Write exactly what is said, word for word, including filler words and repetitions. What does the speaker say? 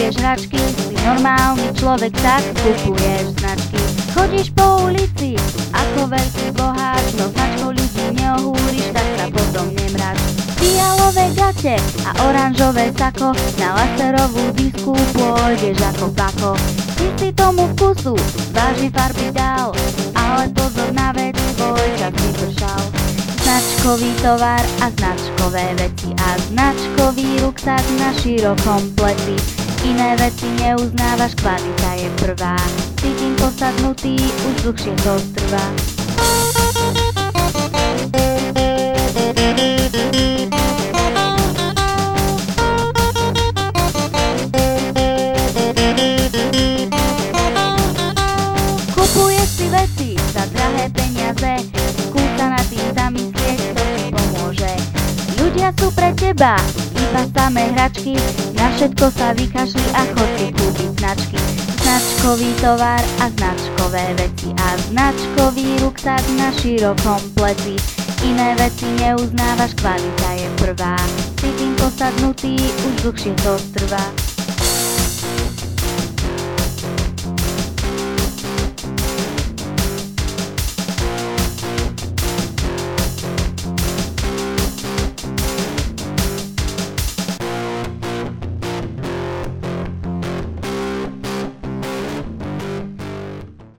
kupuješ hračky, si normálny človek, tak kupuješ značky. Chodíš po ulici ako veľký boháč, no značkou ľudí neohúriš, tak sa potom nemráč. Fialové gate a oranžové sako, na laserovú disku pôjdeš ako pako. Ty si tomu vkusu váži farby dal, ale pozor na vec, tvoj čas vypršal. Značkový tovar a značkové veci a značkový ruksak na širokom pleci. Iné veci neuznávaš, kvalita je prvá. Si tým posadnutý, už dlhšie to trvá. Kupuješ si veci za drahé peniaze, skús sa nad tým zamyslieť, to ti pomôže. Ľudia sú pre teba iba samé hračky, na všetko sa vykašli a chod si kúpiť značky. Značkový tovar a značkové veci a značkový ruksak na širokom pleci. Iné veci neuznávaš, kvalita je prvá. Si tým posadnutý, už dlhšie to trvá.